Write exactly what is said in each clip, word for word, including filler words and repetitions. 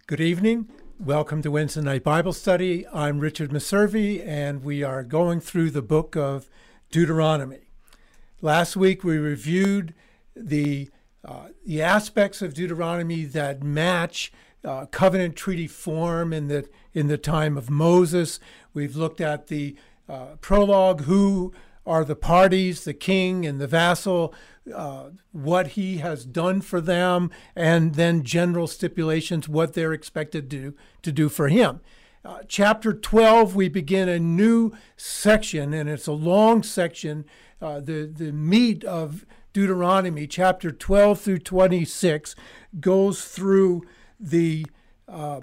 Good evening. Welcome to Wednesday Night Bible Study. I'm Richard Meservey, and we are going through the book of Deuteronomy. Last week we reviewed the uh, the aspects of Deuteronomy that match uh, covenant treaty form in the in the time of Moses. We've looked at the uh, prologue, who are the parties, the king and the vassal, uh, what he has done for them, and then general stipulations, what they're expected to do, to do for him. Uh, chapter twelve, we begin a new section, and it's a long section. Uh, the, the meat of Deuteronomy, chapter twelve through twenty-six, goes through the uh,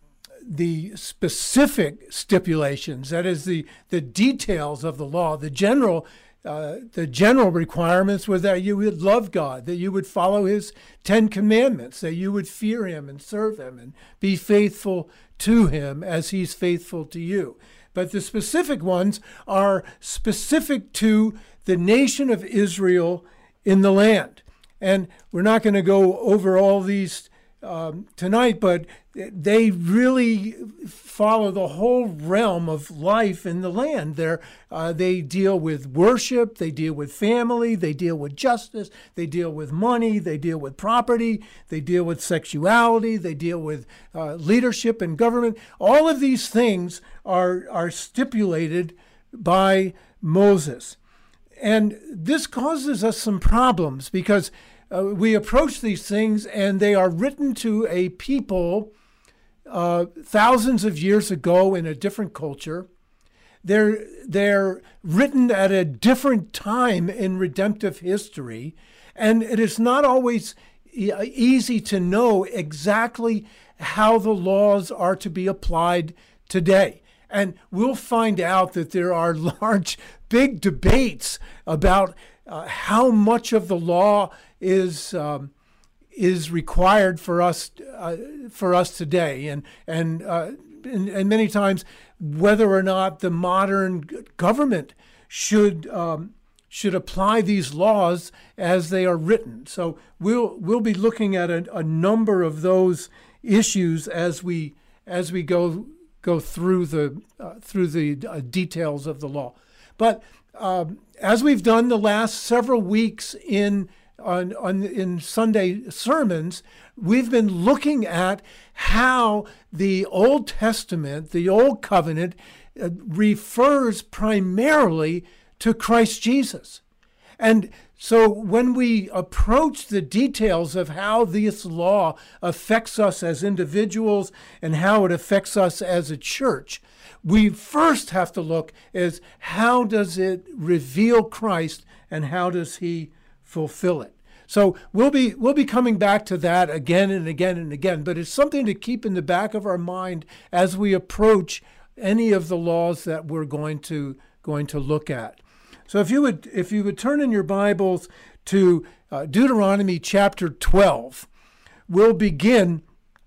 the specific stipulations, that is the, the details of the law. The general uh, the general requirements were that you would love God, that you would follow his Ten Commandments, that you would fear him and serve him and be faithful to him as he's faithful to you. But the specific ones are specific to the nation of Israel in the land. And we're not going to go over all these Um, tonight, but they really follow the whole realm of life in the land. They're, uh, they deal with worship, they deal with family, they deal with justice, they deal with money, they deal with property, they deal with sexuality, they deal with uh, leadership and government. All of these things are, are stipulated by Moses. And this causes us some problems because Uh, we approach these things, and they are written to a people uh, thousands of years ago in a different culture. They're they're written at a different time in redemptive history, and it is not always e- easy to know exactly how the laws are to be applied today. And we'll find out that there are large, big debates about uh, how much of the law is um, is required for us uh, for us today, and and, uh, and and many times whether or not the modern government should um, should apply these laws as they are written. So we'll we'll be looking at a, a number of those issues as we as we go go through the uh, through the uh, details of the law. But um, as we've done the last several weeks in On, on in Sunday sermons, we've been looking at how the Old Testament, the Old Covenant, uh, refers primarily to Christ Jesus. And so when we approach the details of how this law affects us as individuals and how it affects us as a church, we first have to look as how does it reveal Christ and how does he fulfill it. So we'll be we'll be coming back to that again and again and again, but it's something to keep in the back of our mind as we approach any of the laws that we're going to going to look at. So if you would if you would turn in your Bibles to uh, Deuteronomy chapter twelve, we'll begin.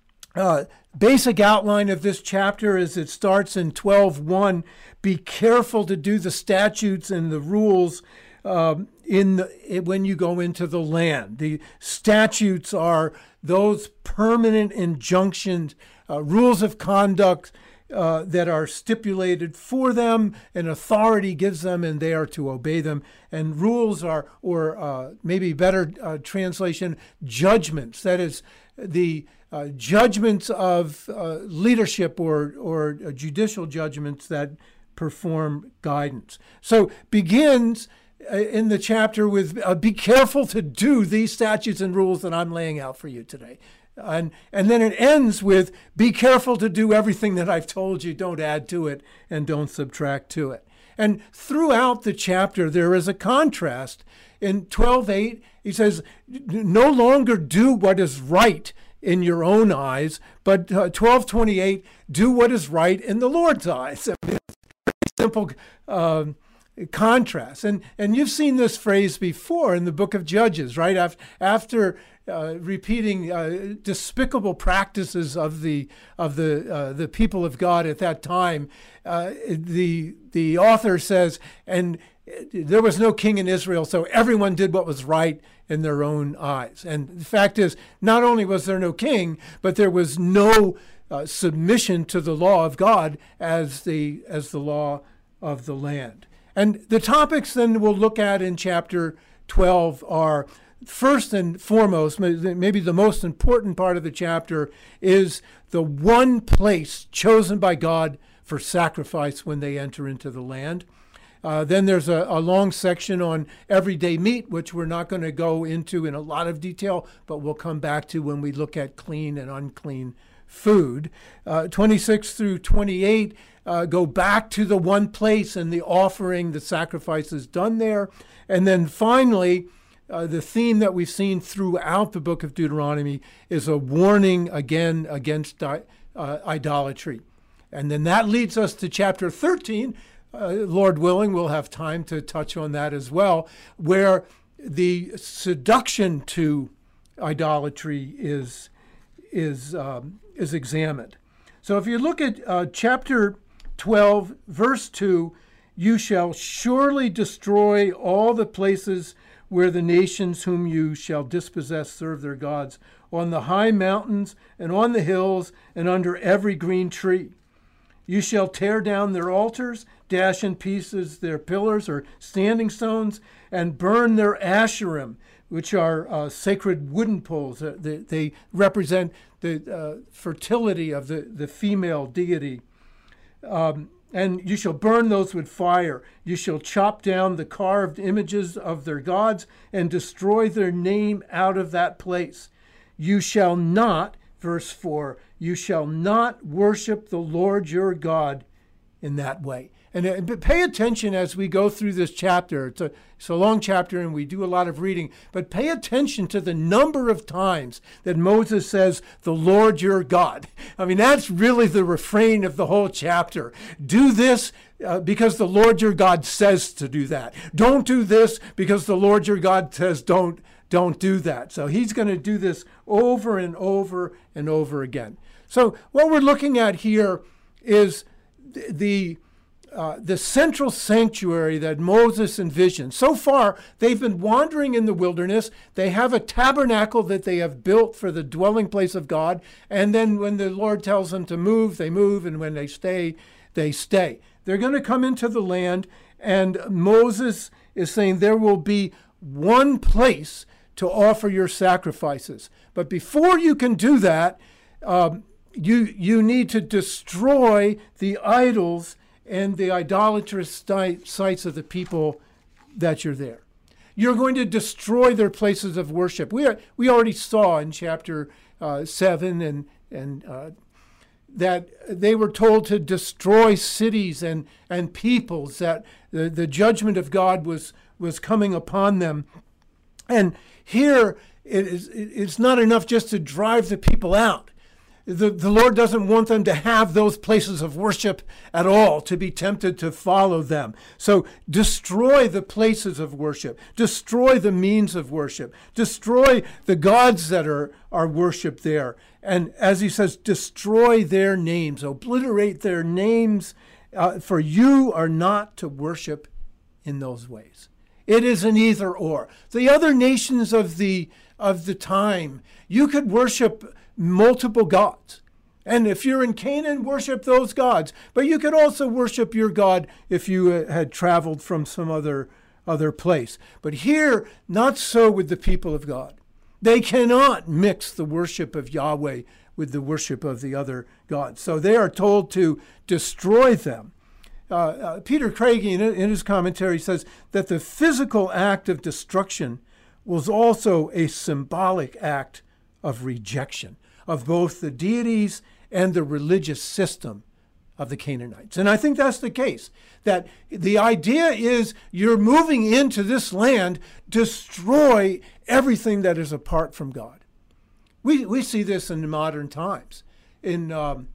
Uh, basic outline of this chapter is it starts in twelve one. Be careful to do the statutes and the rules Um, in the, when you go into the land. The statutes are those permanent injunctions, uh, rules of conduct uh, that are stipulated for them, and authority gives them, and they are to obey them. And rules are, or uh, maybe better uh, translation, judgments. That is the uh, judgments of uh, leadership or or uh, judicial judgments that perform guidance. So begins in the chapter with, uh, be careful to do these statutes and rules that I'm laying out for you today. And and then it ends with, be careful to do everything that I've told you. Don't add to it and don't subtract to it. And throughout the chapter, there is a contrast. In twelve eight, he says, no longer do what is right in your own eyes, but uh, twelve twenty-eight, do what is right in the Lord's eyes. I mean, it's a very simple um, contrast. And and you've seen this phrase before in the book of Judges, right? After, after uh, repeating uh, despicable practices of the of the uh, the people of God at that time, uh, the the author says, and there was no king in Israel, so everyone did what was right in their own eyes. And the fact is, not only was there no king, but there was no uh, submission to the law of God as the as the law of the land. And the topics then we'll look at in chapter twelve are, first and foremost, maybe the most important part of the chapter is the one place chosen by God for sacrifice when they enter into the land. Uh, then there's a, a long section on everyday meat, which we're not going to go into in a lot of detail, but we'll come back to when we look at clean and unclean food. Uh, twenty-six through twenty-eight uh, go back to the one place and the offering, the sacrifices done there. And then finally, uh, the theme that we've seen throughout the book of Deuteronomy is a warning again against uh, idolatry. And then that leads us to chapter thirteen. Uh, Lord willing, we'll have time to touch on that as well, where the seduction to idolatry is is um, is examined. So if you look at uh, chapter twelve, verse two, you shall surely destroy all the places where the nations whom you shall dispossess serve their gods, on the high mountains and on the hills and under every green tree. You shall tear down their altars, dash in pieces their pillars or standing stones, and burn their asherim, which are uh, sacred wooden poles. Uh, they, they represent the uh, fertility of the, the female deity. Um, and you shall burn those with fire. You shall chop down the carved images of their gods and destroy their name out of that place. You shall not, verse four, you shall not worship the Lord your God in that way. And uh, pay attention as we go through this chapter. It's a, it's a long chapter and we do a lot of reading, but pay attention to the number of times that Moses says, the Lord your God. I mean, that's really the refrain of the whole chapter. Do this uh, because the Lord your God says to do that. Don't do this because the Lord your God says don't, don't do that. So he's going to do this over and over and over again. So what we're looking at here is the uh, the central sanctuary that Moses envisioned. So far, they've been wandering in the wilderness. They have a tabernacle that they have built for the dwelling place of God. And then when the Lord tells them to move, they move. And when they stay, they stay. They're going to come into the land. And Moses is saying there will be one place to offer your sacrifices. But before you can do that, um, you you need to destroy the idols and the idolatrous sites of the people that you're there. You're going to destroy their places of worship. We are, we already saw in chapter uh, seven and and uh, that they were told to destroy cities and and peoples. That the, the judgment of God was was coming upon them. And here it is, it's not enough just to drive the people out. The, the Lord doesn't want them to have those places of worship at all, to be tempted to follow them. So destroy the places of worship. Destroy the means of worship. Destroy the gods that are, are worshiped there. And as he says, destroy their names. Obliterate their names, uh, for you are not to worship in those ways. It is an either or. The other nations of the of the time, you could worship multiple gods. And if you're in Canaan, worship those gods. But you could also worship your God if you had traveled from some other, other place. But here, not so with the people of God. They cannot mix the worship of Yahweh with the worship of the other gods. So they are told to destroy them. Uh, uh, Peter Craigie, in, in his commentary, says that the physical act of destruction was also a symbolic act of rejection of both the deities and the religious system of the Canaanites. And I think that's the case, that the idea is you're moving into this land, destroy everything that is apart from God. We we see this in modern times. In um,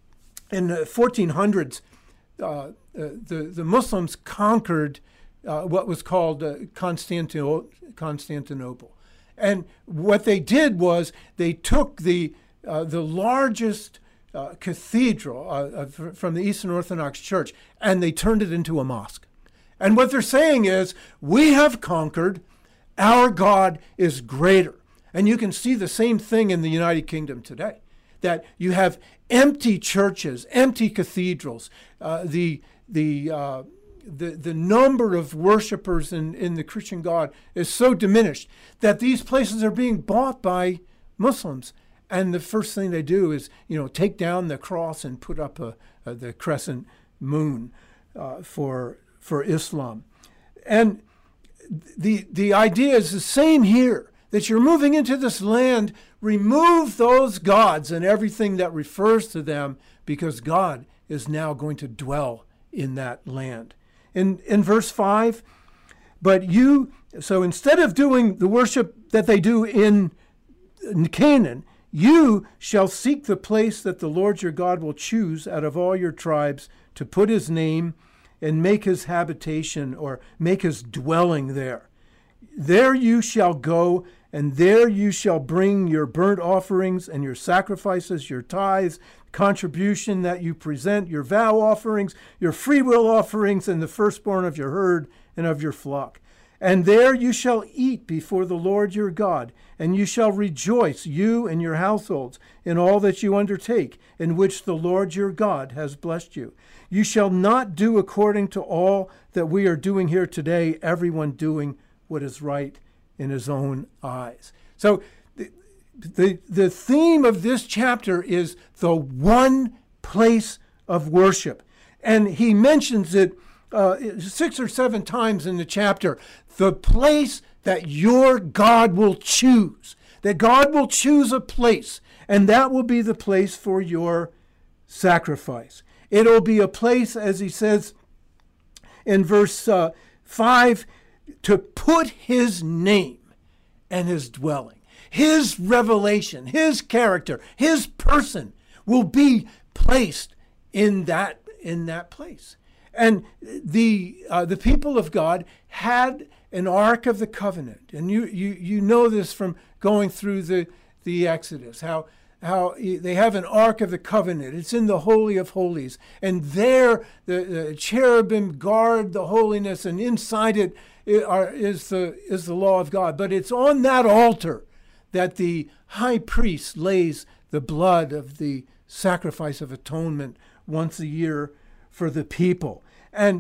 in the fourteen hundreds, uh, the, the Muslims conquered uh, what was called uh, Constantinople. Constantinople. And what they did was they took the uh, the largest uh, cathedral uh, from the Eastern Orthodox Church and they turned it into a mosque. And what they're saying is, we have conquered, our God is greater. And you can see the same thing in the United Kingdom today, that you have empty churches, empty cathedrals, uh, the, the, uh, the, the number of worshipers in, in the Christian God is so diminished that these places are being bought by Muslims. And the first thing they do is, you know, take down the cross and put up a, a, the crescent moon uh, for for Islam. And the the idea is the same here, that you're moving into this land, remove those gods and everything that refers to them, because God is now going to dwell in that land. In in verse five, but you, so instead of doing the worship that they do in, in Canaan, you shall seek the place that the Lord your God will choose out of all your tribes to put his name and make his habitation, or make his dwelling there. There you shall go, and there you shall bring your burnt offerings and your sacrifices, your tithes, contribution that you present, your vow offerings, your freewill offerings, and the firstborn of your herd and of your flock. And there you shall eat before the Lord your God, and you shall rejoice, you and your households, in all that you undertake, in which the Lord your God has blessed you. You shall not do according to all that we are doing here today, everyone doing what is right in his own eyes. So the, the, the theme of this chapter is the one place of worship. And he mentions it uh, six or seven times in the chapter. The place that your God will choose. That God will choose a place, and that will be the place for your sacrifice. It'll be a place, as he says in verse uh, five, to put his name and his dwelling. His revelation, his character, his person will be placed in that, in that place. And the uh, the people of God had an Ark of the Covenant. And you you you know this from going through the, the Exodus, how how they have an Ark of the Covenant. It's in the Holy of Holies. And there the, the cherubim guard the holiness, and inside it is the is the law of God. But it's on that altar that the high priest lays the blood of the sacrifice of atonement once a year for the people. And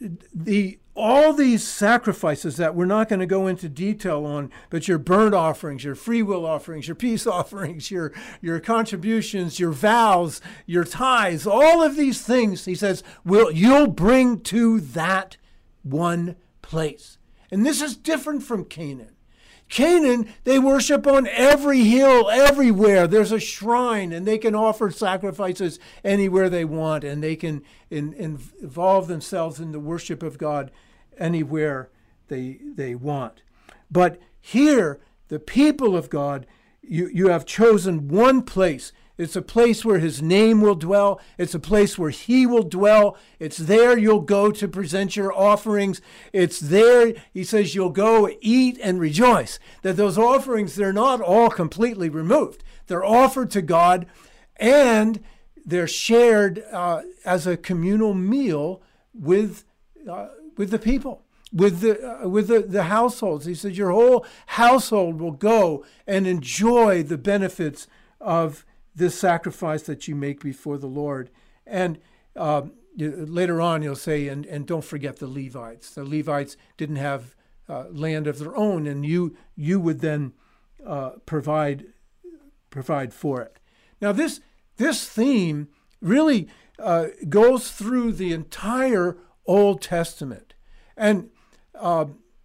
the all these sacrifices that we're not going to go into detail on, but your burnt offerings, your free will offerings, your peace offerings, your, your contributions, your vows, your tithes, all of these things, he says, will you'll bring to that one place. And this is different from Canaan. Canaan, they worship on every hill, everywhere. There's a shrine, and they can offer sacrifices anywhere they want, and they can in, in, involve themselves in the worship of God anywhere they, they want. But here, the people of God, you, you have chosen one place. It's a place where his name will dwell. It's a place where he will dwell. It's there you'll go to present your offerings. It's there, he says, you'll go eat and rejoice. That those offerings, they're not all completely removed. They're offered to God, and they're shared uh, as a communal meal with uh, with the people, with the uh, with the, the households. He says your whole household will go and enjoy the benefits of this sacrifice that you make before the Lord. And um, later on, you'll say, and, and don't forget the Levites. The Levites didn't have uh, land of their own, and you you would then uh, provide provide for it. Now, this this theme really uh, goes through the entire Old Testament, and uh,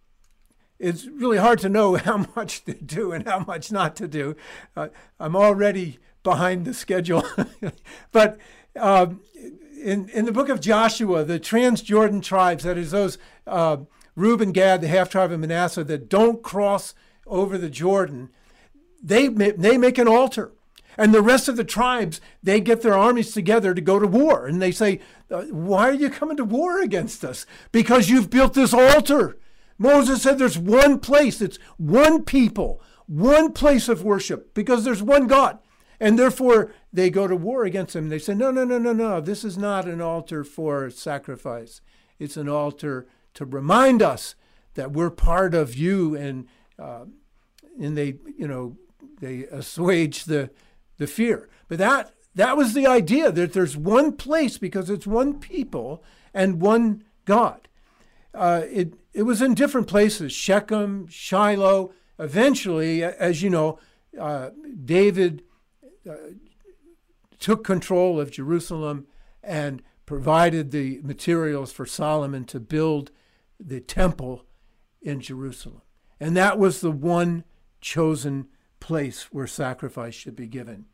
it's really hard to know how much to do and how much not to do. Uh, I'm already behind the schedule. But um, in, in the book of Joshua, the Transjordan tribes, that is those uh, Reuben, Gad, the half-tribe of Manasseh that don't cross over the Jordan, they, they make an altar. And the rest of the tribes, they get their armies together to go to war. And they say, why are you coming to war against us? Because you've built this altar. Moses said there's one place, it's one people, one place of worship, because there's one God. And therefore, they go to war against him. They say, no, no, no, no, no. This is not an altar for sacrifice. It's an altar to remind us that we're part of you, and uh, and they, you know, they assuage the the fear. But that that was the idea, that there's one place because it's one people and one God. Uh, it it was in different places: Shechem, Shiloh. Eventually, as you know, uh, David uh, took control of Jerusalem and provided the materials for Solomon to build the temple in Jerusalem. And that was the one chosen place where sacrifice should be given.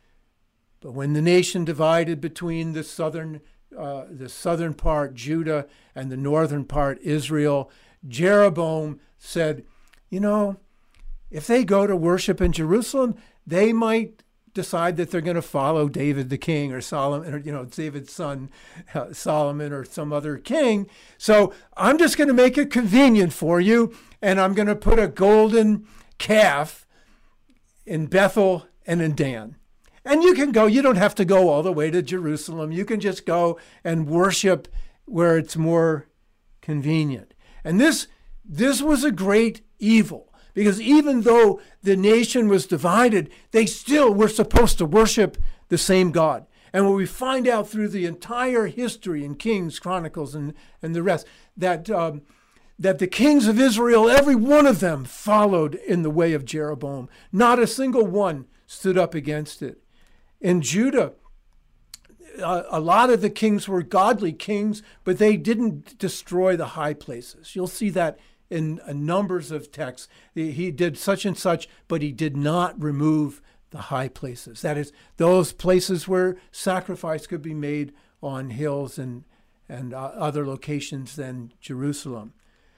But when the nation divided between the southern, uh, the southern part, Judah, and the northern part, Israel, Jeroboam said, you know, if they go to worship in Jerusalem, they might decide that they're going to follow David the king, or Solomon, or, you know, David's son, uh, Solomon, or some other king. So I'm just going to make it convenient for you, and I'm going to put a golden calf in Bethel and in Dan. And you can go, you don't have to go all the way to Jerusalem. You can just go and worship where it's more convenient. And this, this was a great evil. Because even though the nation was divided, they still were supposed to worship the same God. And what we find out through the entire history in Kings, Chronicles, and, and the rest, that, um, that the kings of Israel, every one of them followed in the way of Jeroboam. Not a single one stood up against it. In Judah, uh, a lot of the kings were godly kings, but they didn't destroy the high places. You'll see that in uh, numbers of texts. He did such and such, but he did not remove the high places. That is, those places where sacrifice could be made on hills and, and uh, other locations than Jerusalem.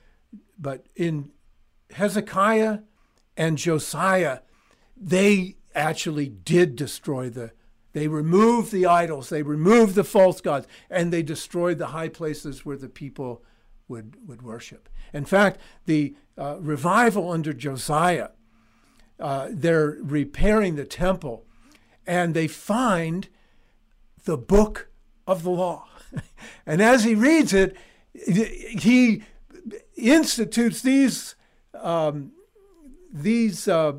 But in Hezekiah and Josiah, they actually did destroy the, they removed the idols, they removed the false gods, and they destroyed the high places where the people would, would worship. In fact, the uh, revival under Josiah, uh, they're repairing the temple, and they find the book of the law. And as he reads it, he institutes these um, these uh,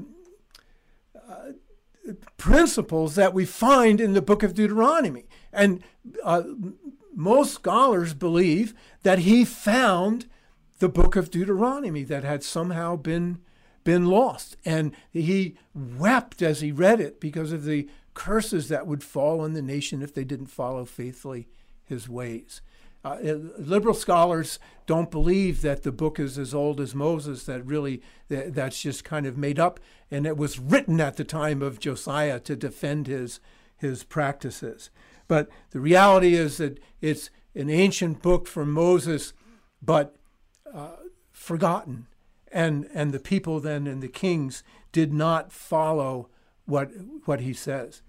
uh, principles that we find in the book of Deuteronomy. And uh, most scholars believe that he found the book of Deuteronomy that had somehow been been lost. And he wept as he read it because of the curses that would fall on the nation if they didn't follow faithfully his ways. Uh, liberal scholars don't believe that the book is as old as Moses, that really that, that's just kind of made up, and it was written at the time of Josiah to defend his his practices. But the reality is that it's an ancient book from Moses, but uh, forgotten, and and the people then and the kings did not follow what what he says.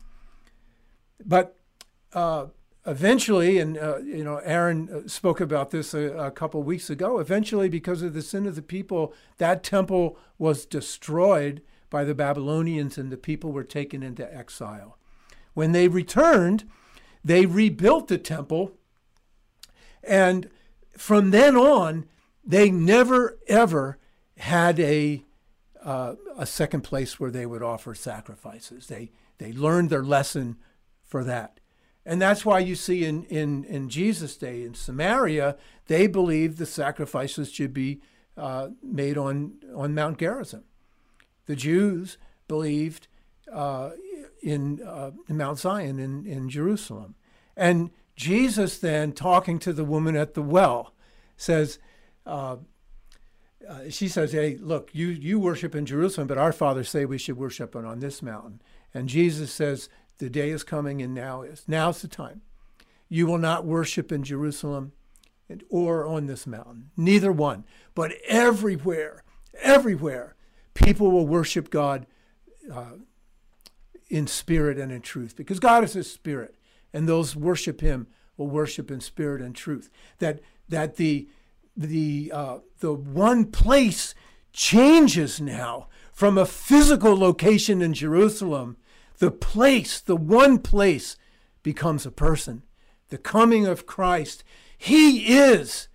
But uh, eventually, and uh, you know, Aaron spoke about this a, a couple weeks ago. Eventually, because of the sin of the people, that temple was destroyed by the Babylonians, and the people were taken into exile. When they returned, they rebuilt the temple, and from then on, they never ever had a uh, a second place where they would offer sacrifices. They they learned their lesson for that. And that's why you see in, in, in Jesus' day in Samaria, they believed the sacrifices should be uh, made on, on Mount Gerizim. The Jews believed uh, in, uh, in Mount Zion in, in Jerusalem. And Jesus then, talking to the woman at the well, says, uh, uh, she says, hey, look, you, you worship in Jerusalem, but our fathers say we should worship on this mountain. And Jesus says, the day is coming, and now is. Now's the time. You will not worship in Jerusalem or on this mountain, neither one. But everywhere, everywhere, people will worship God uh, in spirit and in truth, because God is a spirit, and those who worship him will worship in spirit and truth. That that the the uh, the one place changes now from a physical location in Jerusalem. The place, the one place, becomes a person. The coming of Christ. He is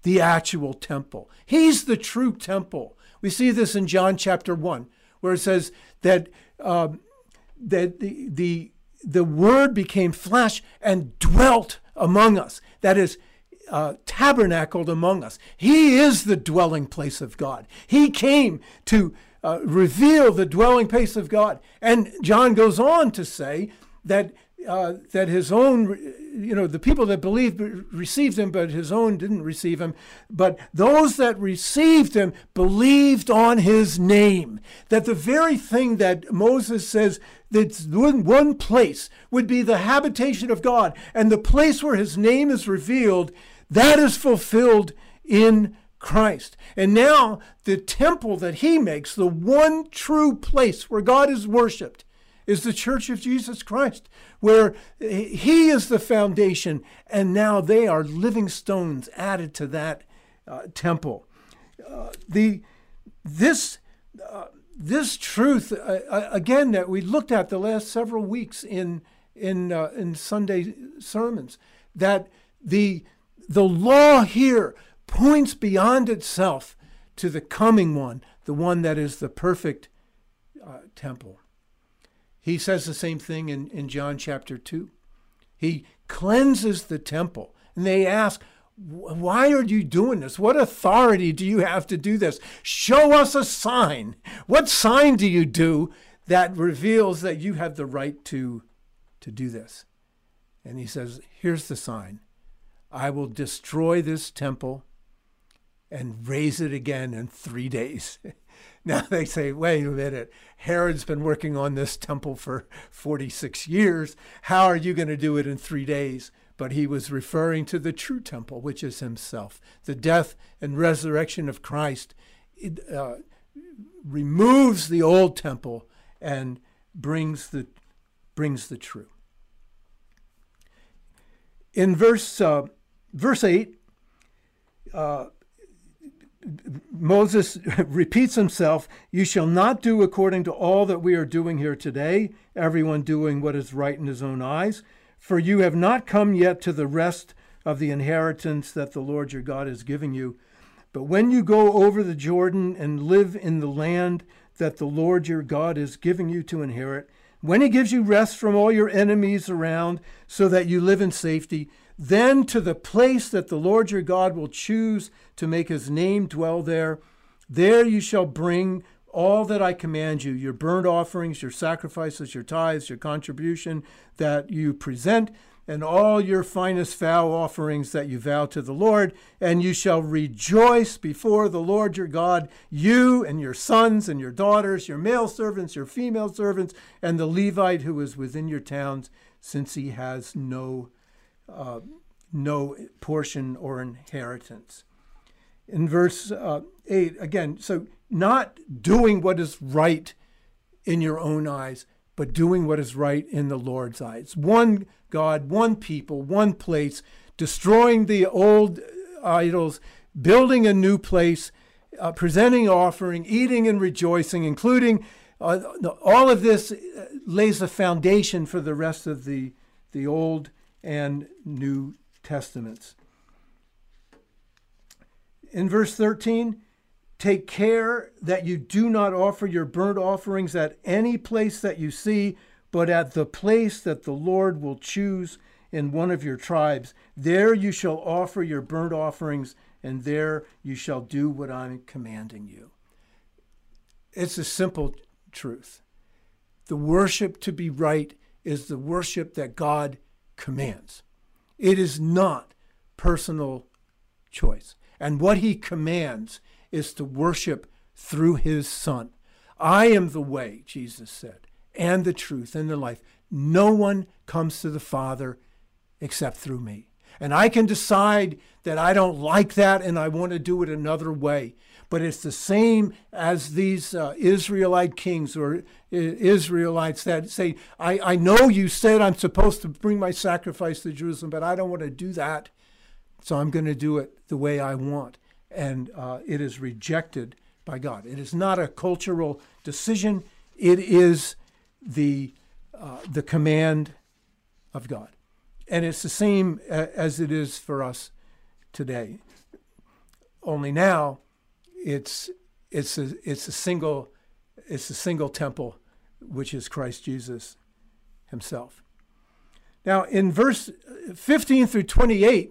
the actual temple. He's the true temple. We see this in John chapter one, where it says that um, that the, the, the Word became flesh and dwelt among us. That is, uh, tabernacled among us. He is the dwelling place of God. He came to uh, reveal the dwelling place of God. And John goes on to say that Uh, that his own, you know, the people that believed received him, but his own didn't receive him. But those that received him believed on his name. That the very thing that Moses says that one, one place would be the habitation of God, and the place where his name is revealed, that is fulfilled in Christ. And now the temple that he makes, the one true place where God is worshiped, is the Church of Jesus Christ, where he is the foundation, and now they are living stones added to that uh, temple. Uh, the this uh, this truth uh, again that we looked at the last several weeks in in uh, in Sunday sermons, that the the law here points beyond itself to the coming one, the one that is the perfect uh, temple. He says the same thing in, in John chapter two. He cleanses the temple. And they ask, why are you doing this? What authority do you have to do this? Show us a sign. What sign do you do that reveals that you have the right to, to do this? And he says, here's the sign. I will destroy this temple and raise it again in three days. Now they say, wait a minute, Herod's been working on this temple for forty-six years. How are you going to do it in three days? But he was referring to the true temple, which is himself. The death and resurrection of Christ it, uh, removes the old temple and brings the, brings the true. In verse, uh, verse eight, uh, Moses repeats himself, you shall not do according to all that we are doing here today, everyone doing what is right in his own eyes, for you have not come yet to the rest of the inheritance that the Lord your God is giving you. But when you go over the Jordan and live in the land that the Lord your God is giving you to inherit, when he gives you rest from all your enemies around so that you live in safety, then to the place that the Lord your God will choose to make his name dwell there, there you shall bring all that I command you, your burnt offerings, your sacrifices, your tithes, your contribution that you present, and all your finest vow offerings that you vow to the Lord, and you shall rejoice before the Lord your God, you and your sons and your daughters, your male servants, your female servants, and the Levite who is within your towns, since he has no Uh, no portion or inheritance. In verse uh, eight, again, so not doing what is right in your own eyes, but doing what is right in the Lord's eyes. One God, one people, one place, destroying the old idols, building a new place, uh, presenting offering, eating and rejoicing, including uh, all of this lays a foundation for the rest of the, the old and New Testaments. In verse thirteen, take care that you do not offer your burnt offerings at any place that you see, but at the place that the Lord will choose in one of your tribes. There you shall offer your burnt offerings, and there you shall do what I'm commanding you. It's a simple truth. The worship to be right is the worship that God commands. It is not personal choice. And what he commands is to worship through his Son. I am the way, Jesus said, and the truth and the life. No one comes to the Father except through me. And I can decide that I don't like that and I want to do it another way. But it's the same as these uh, Israelite kings or uh, Israelites that say, I, I know you said I'm supposed to bring my sacrifice to Jerusalem, but I don't want to do that. So I'm going to do it the way I want. And uh, it is rejected by God. It is not a cultural decision. It is the, uh, the command of God. And it's the same uh, as it is for us today. only now it's it's a it's a single it's a single temple, which is Christ Jesus himself. Now, in verse fifteen through twenty-eight,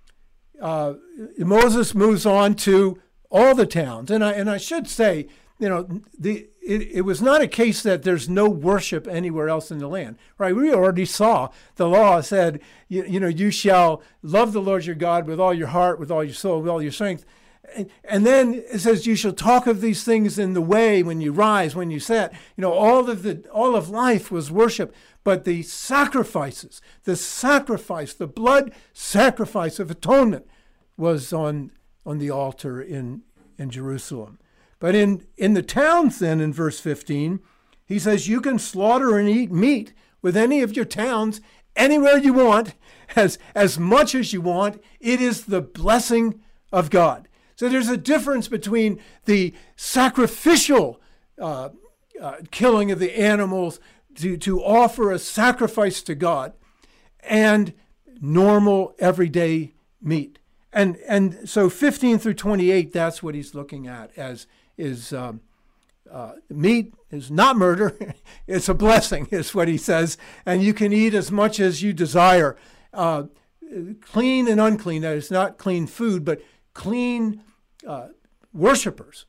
uh, Moses moves on to all the towns. And I and I should say, you know, the it, it was not a case that there's no worship anywhere else in the land, right? We already saw the law said, you, you know, you shall love the Lord your God with all your heart, with all your soul, with all your strength. And, and then it says, you shall talk of these things in the way when you rise, when you set. You know, all of the all of life was worship. But the sacrifices, the sacrifice, the blood sacrifice of atonement was on, on the altar in, in Jerusalem. But in, in the towns then, in verse fifteen, he says, you can slaughter and eat meat with any of your towns anywhere you want, as, as much as you want. It is the blessing of God. So there's a difference between the sacrificial uh, uh, killing of the animals to, to offer a sacrifice to God and normal everyday meat. And and so fifteen through twenty-eight, that's what he's looking at as is um, uh, meat is not murder. It's a blessing, is what he says. And you can eat as much as you desire. Uh, clean and unclean, that is not clean food, but clean uh, worshipers.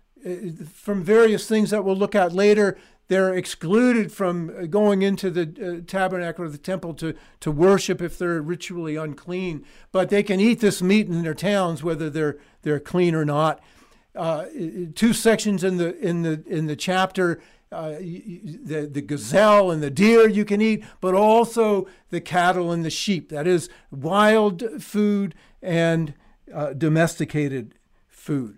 Uh, from various things that we'll look at later, they're excluded from going into the uh, tabernacle or the temple to, to worship if they're ritually unclean. But they can eat this meat in their towns, whether they're they're clean or not. Uh, two sections in the in the in the chapter, uh, the the gazelle and the deer you can eat, but also the cattle and the sheep. That is wild food and uh, domesticated food.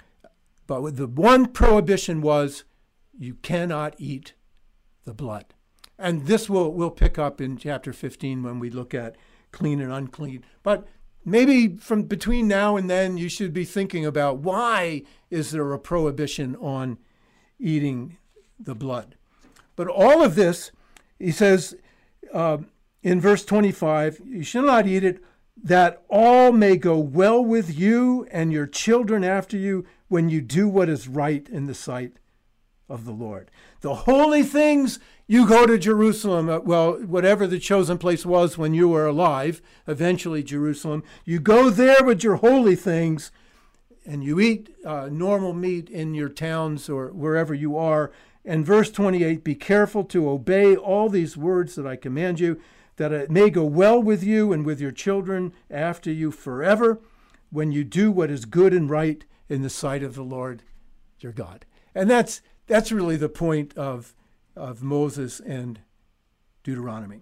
But with the one prohibition was, you cannot eat the blood. And this will we'll pick up in chapter fifteen when we look at clean and unclean. But maybe from between now and then, you should be thinking about, why is there a prohibition on eating the blood? But all of this, he says uh, in verse twenty-five, you shall not eat it, that all may go well with you and your children after you when you do what is right in the sight of the Lord. The holy things, you go to Jerusalem, uh, well, whatever the chosen place was when you were alive, eventually Jerusalem. You go there with your holy things, and you eat uh, normal meat in your towns or wherever you are. And verse twenty-eight, be careful to obey all these words that I command you, that it may go well with you and with your children after you forever, when you do what is good and right in the sight of the Lord your God. And that's that's really the point of, of Moses and Deuteronomy.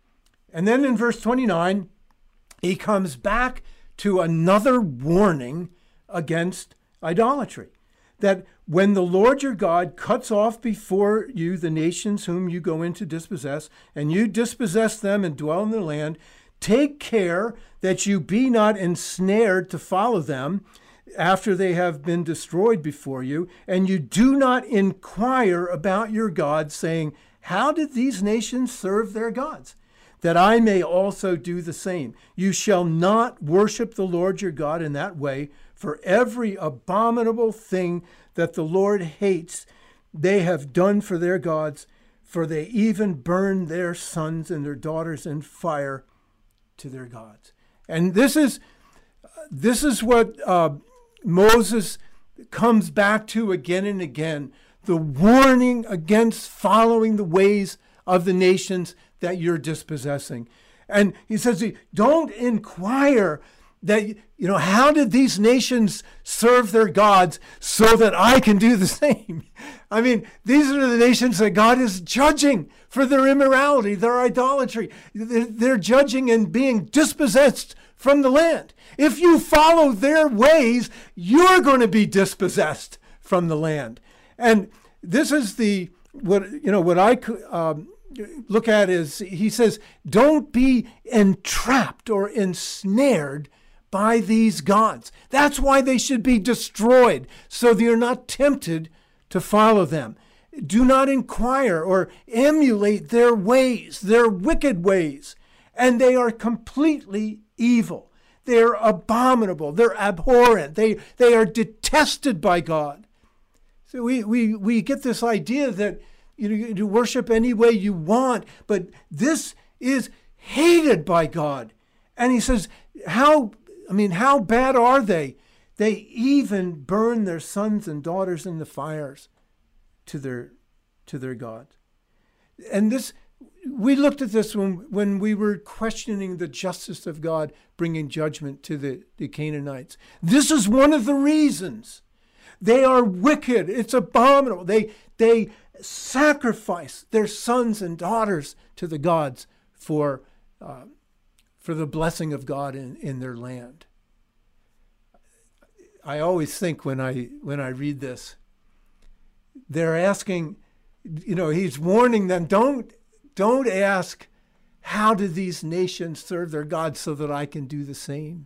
And then in verse twenty-nine, he comes back to another warning against idolatry. That when the Lord your God cuts off before you the nations whom you go in to dispossess, and you dispossess them and dwell in the land, take care that you be not ensnared to follow them after they have been destroyed before you, and you do not inquire about your gods, saying, how did these nations serve their gods? That I may also do the same. You shall not worship the Lord your God in that way, for every abominable thing that the Lord hates, they have done for their gods, for they even burn their sons and their daughters in fire to their gods. And this is this is what uh, Moses comes back to again and again, the warning against following the ways of the nations that you're dispossessing. And he says, don't inquire that, you know, how did these nations serve their gods so that I can do the same? I mean, these are the nations that God is judging for their immorality, their idolatry. They're judging and being dispossessed from the land. If you follow their ways, you're going to be dispossessed from the land. And this is the, what, you know, what I um, look at is, he says, don't be entrapped or ensnared by these gods. That's why they should be destroyed, so that you're not tempted to follow them. Do not inquire or emulate their ways, their wicked ways, and they are completely evil. They're abominable. They're abhorrent. They, they are detested by God. So we, we, we get this idea that you know, you can worship any way you want, but this is hated by God. And he says, how, I mean, how bad are they? They even burn their sons and daughters in the fires to their, to their gods. And this, we looked at this when, when we were questioning the justice of God, bringing judgment to the, the Canaanites. This is one of the reasons. They are wicked. It's abominable. They, they sacrifice their sons and daughters to the gods for, uh, for the blessing of God in, in their land. I always think when I, when I read this, they're asking, you know, he's warning them, don't, don't ask, how do these nations serve their gods so that I can do the same?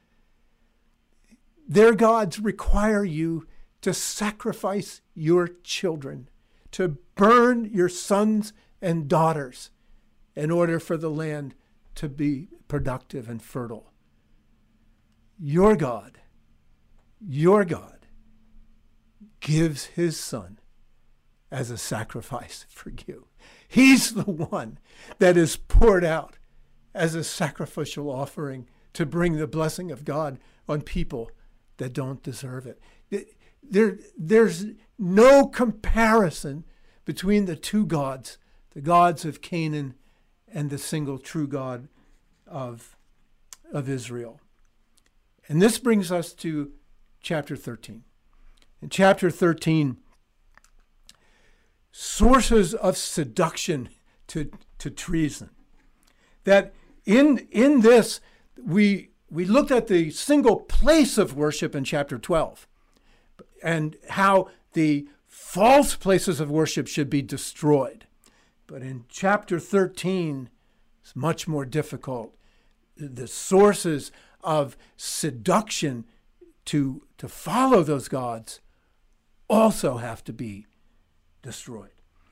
Their gods require you to sacrifice your children, to burn your sons and daughters in order for the land to be productive and fertile. Your God, your God gives his son as a sacrifice for you. He's the one that is poured out as a sacrificial offering to bring the blessing of God on people that don't deserve it. There, there's no comparison between the two gods, the gods of Canaan and the single true God of, of Israel. And this brings us to chapter thirteen. In chapter thirteen, sources of seduction to, to treason. That in, in this, we, we looked at the single place of worship in chapter twelve and how the false places of worship should be destroyed. But in chapter thirteen, it's much more difficult. The sources of seduction to, to follow those gods also have to be destroyed.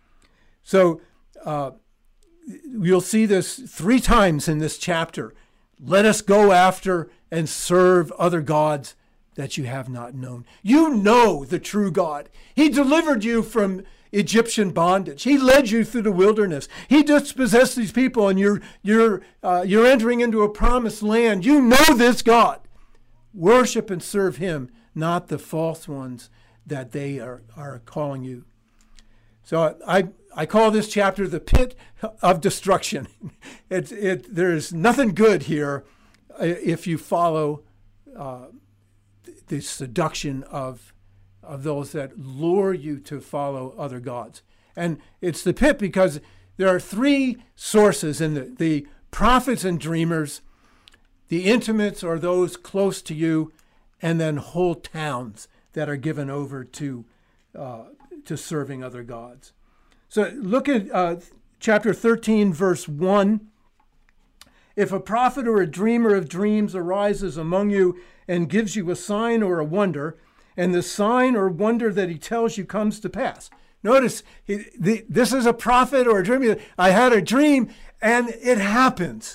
So uh, you'll see this three times in this chapter. Let us go after and serve other gods that you have not known. You know the true God. He delivered you from Egyptian bondage. He led you through the wilderness. He dispossessed these people, and you're you're uh, you're entering into a promised land. You know this God. Worship and serve him, not the false ones that they are, are calling you. So I I call this chapter the pit of destruction. It it there's nothing good here if you follow uh, the seduction of of those that lure you to follow other gods. And it's the pit because there are three sources in the, the prophets and dreamers, the intimates or those close to you, and then whole towns that are given over to uh, to serving other gods. So look at uh, chapter thirteen, verse one. If a prophet or a dreamer of dreams arises among you and gives you a sign or a wonder, and the sign or wonder that he tells you comes to pass. Notice, he, the, this is a prophet or a dreamer. I had a dream, and it happens.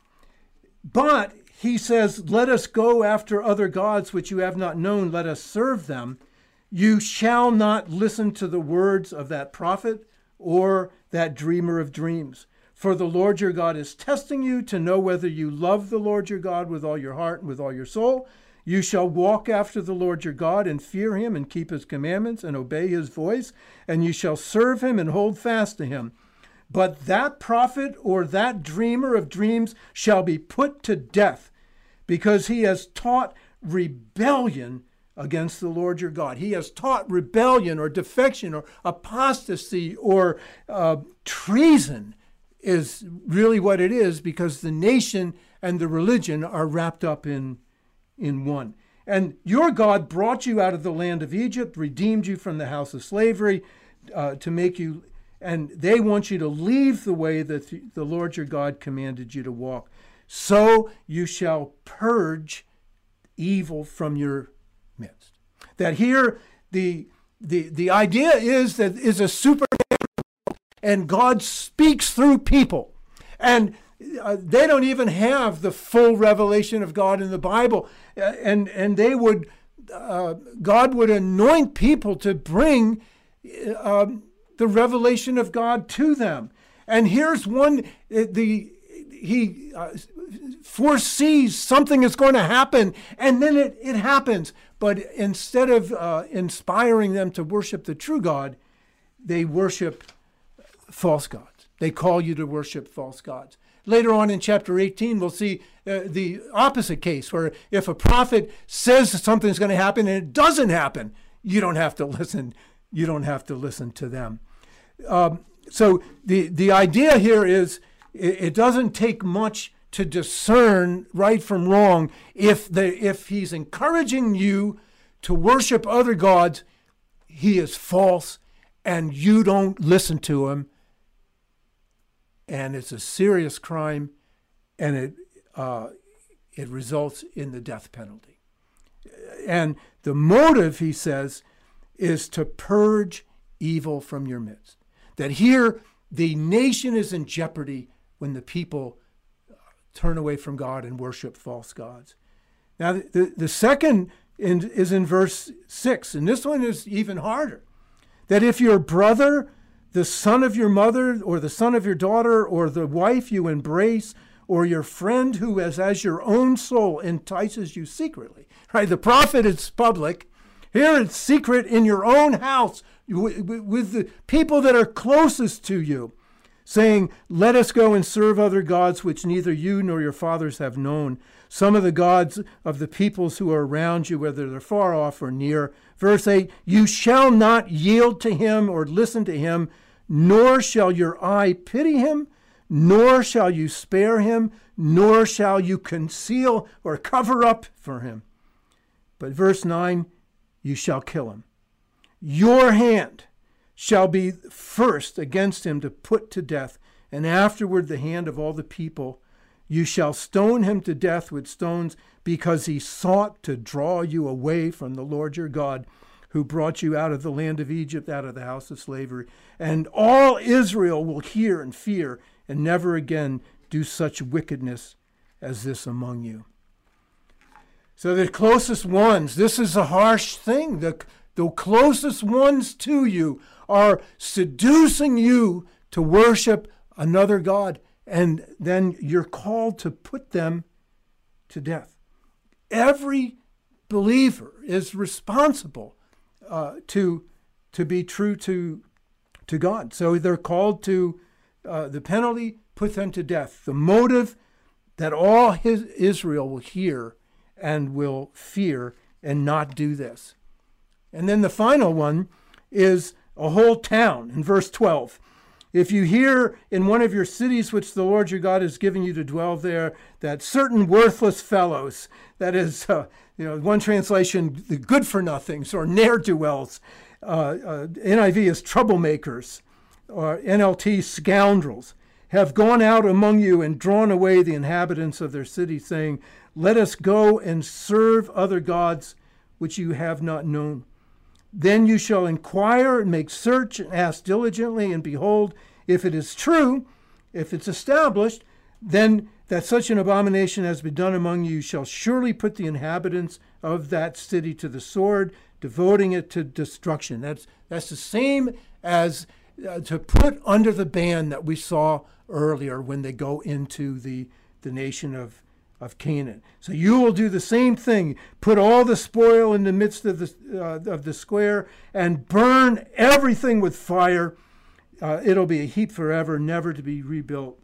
But he says, let us go after other gods which you have not known. Let us serve them. You shall not listen to the words of that prophet or that dreamer of dreams. For the Lord your God is testing you to know whether you love the Lord your God with all your heart and with all your soul. You shall walk after the Lord your God and fear him and keep his commandments and obey his voice, and you shall serve him and hold fast to him. But that prophet or that dreamer of dreams shall be put to death, because he has taught rebellion against the Lord your God. He has taught rebellion or defection or apostasy or uh, treason is really what it is, because the nation and the religion are wrapped up in in one. And your God brought you out of the land of Egypt, redeemed you from the house of slavery, uh, to make you, and they want you to leave the way that the Lord your God commanded you to walk. So you shall purge evil from your midst. That here, the the the idea is that is a supernatural, and God speaks through people. And uh, they don't even have the full revelation of God in the Bible. Uh, and, and they would, uh, God would anoint people to bring uh, the revelation of God to them. And here's one, the he uh, foresees something is going to happen, and then it, it happens. But instead of uh, inspiring them to worship the true God, they worship false gods. They call you to worship false gods. Later on in chapter eighteen, we'll see uh, the opposite case, where if a prophet says something's going to happen and it doesn't happen, you don't have to listen. You don't have to listen to them. Um, so the, the idea here is it, it doesn't take much to discern right from wrong. If the if he's encouraging you to worship other gods, he is false, and you don't listen to him. And it's a serious crime, and it uh, it results in the death penalty. And the motive, he says, is to purge evil from your midst. That here, the nation is in jeopardy when the people turn away from God and worship false gods. Now, the, the second in, is in verse six, and this one is even harder. That if your brother, the son of your mother, or the son of your daughter, or the wife you embrace, or your friend who as, as your own soul entices you secretly, right? The prophet is public. Here it's secret in your own house with the people that are closest to you, saying, let us go and serve other gods which neither you nor your fathers have known, some of the gods of the peoples who are around you, whether they're far off or near. Verse eight, you shall not yield to him or listen to him, nor shall your eye pity him, nor shall you spare him, nor shall you conceal or cover up for him. But verse nine, you shall kill him. Your hand shall be first against him to put to death, and afterward the hand of all the people. You shall stone him to death with stones, because he sought to draw you away from the Lord your God, who brought you out of the land of Egypt, out of the house of slavery. And all Israel will hear and fear, and never again do such wickedness as this among you. So the closest ones, this is a harsh thing. The, the closest ones to you are seducing you to worship another god, and then you're called to put them to death. Every believer is responsible uh, to, to be true to, to God. So they're called to uh, the penalty, put them to death. The motive that all his Israel will hear and will fear and not do this. And then the final one is a whole town in verse twelve. If you hear in one of your cities which the Lord your God has given you to dwell there, that certain worthless fellows, that is, uh, you know, one translation, the good-for-nothings or ne'er-do-wells, uh, uh, N I V is troublemakers, or N L T scoundrels, have gone out among you and drawn away the inhabitants of their city, saying, let us go and serve other gods which you have not known. Then you shall inquire and make search and ask diligently, and behold, if it is true, if it's established, then that such an abomination has been done among you, you shall surely put the inhabitants of that city to the sword, devoting it to destruction. That's, that's the same as uh, to put under the ban that we saw earlier when they go into the, the nation of of Canaan. So you will do the same thing. Put all the spoil in the midst of the uh, of the square and burn everything with fire. Uh, it'll be a heap forever, never to be rebuilt.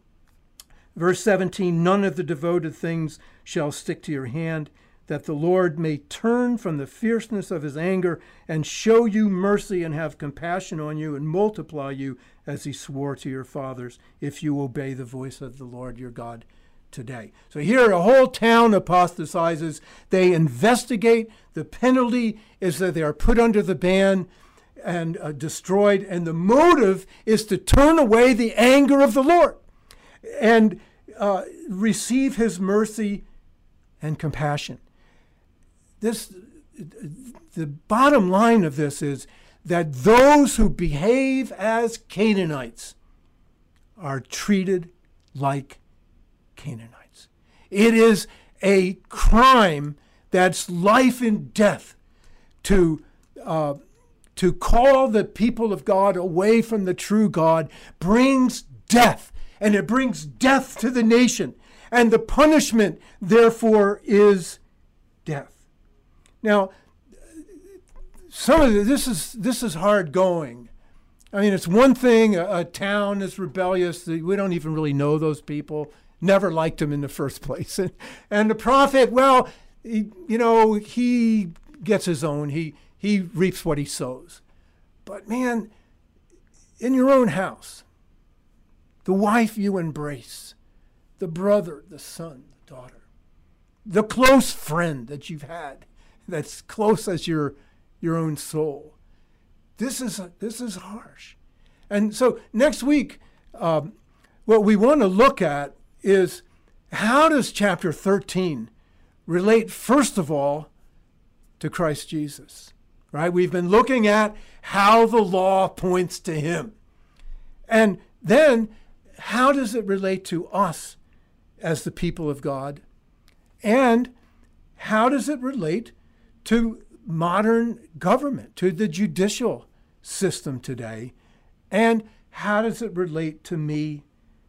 Verse seventeen, none of the devoted things shall stick to your hand, that the Lord may turn from the fierceness of his anger and show you mercy and have compassion on you and multiply you as he swore to your fathers, if you obey the voice of the Lord your God today. So here a whole town apostatizes. They investigate. The penalty is that they are put under the ban and uh, destroyed. And the motive is to turn away the anger of the Lord and uh, receive his mercy and compassion. This, the bottom line of this is that those who behave as Canaanites are treated like Canaanites. It is a crime that's life and death to uh, to call the people of God away from the true God brings death, and it brings death to the nation. And the punishment, therefore, is death. Now, some of the, this is this is hard going. I mean, it's one thing, a, a town is rebellious. We don't even really know those people. Never liked them in the first place. And, and the prophet, well, he, you know, he gets his own. He he reaps what he sows. But man, in your own house, the wife you embrace, the brother, the son, the daughter, the close friend that you've had, that's close as your your own soul. This is this is harsh. And so next week, um, what we want to look at is how does chapter thirteen relate, first of all, to Christ Jesus, right? We've been looking at how the law points to him. And then how does it relate to us as the people of God? And how does it relate to modern government, to the judicial system today? And how does it relate to me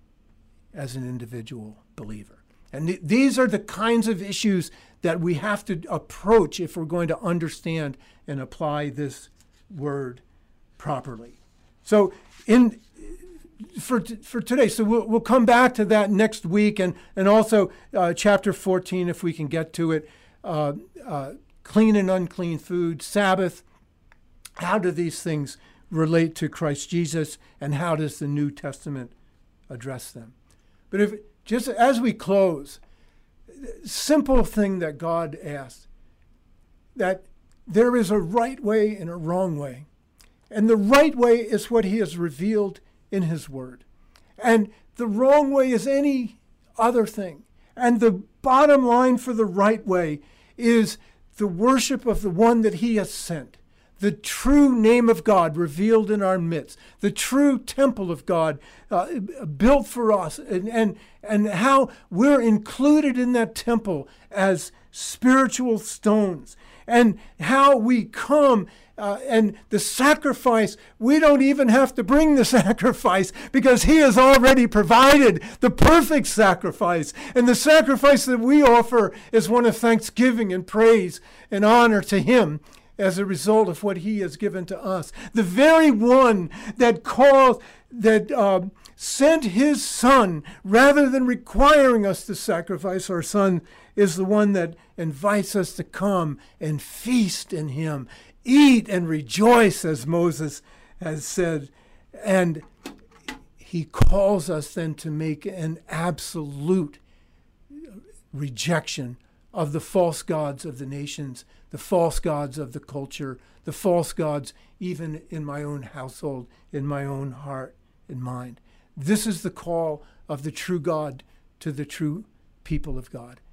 as an individual believer? And th- these are the kinds of issues that we have to approach if we're going to understand and apply this word properly. So in for t- for today, so we'll, we'll come back to that next week, and, and also uh, chapter fourteen, if we can get to it, uh, uh, clean and unclean food, Sabbath. How do these things relate to Christ Jesus, and how does the New Testament address them? But if just as we close, simple thing that God asks, that there is a right way and a wrong way. And the right way is what he has revealed in his word. And the wrong way is any other thing. And the bottom line for the right way is the worship of the one that he has sent, the true name of God revealed in our midst, the true temple of God uh, built for us, and, and, and how we're included in that temple as spiritual stones, and how we come uh, and the sacrifice, we don't even have to bring the sacrifice because he has already provided the perfect sacrifice. And the sacrifice that we offer is one of thanksgiving and praise and honor to him as a result of what he has given to us. The very one that called, that um, sent his son, rather than requiring us to sacrifice our son, is the one that invites us to come and feast in him. Eat and rejoice, as Moses has said. And he calls us then to make an absolute rejection of the false gods of the nations, the false gods of the culture, the false gods even in my own household, in my own heart and mind. This is the call of the true God to the true people of God.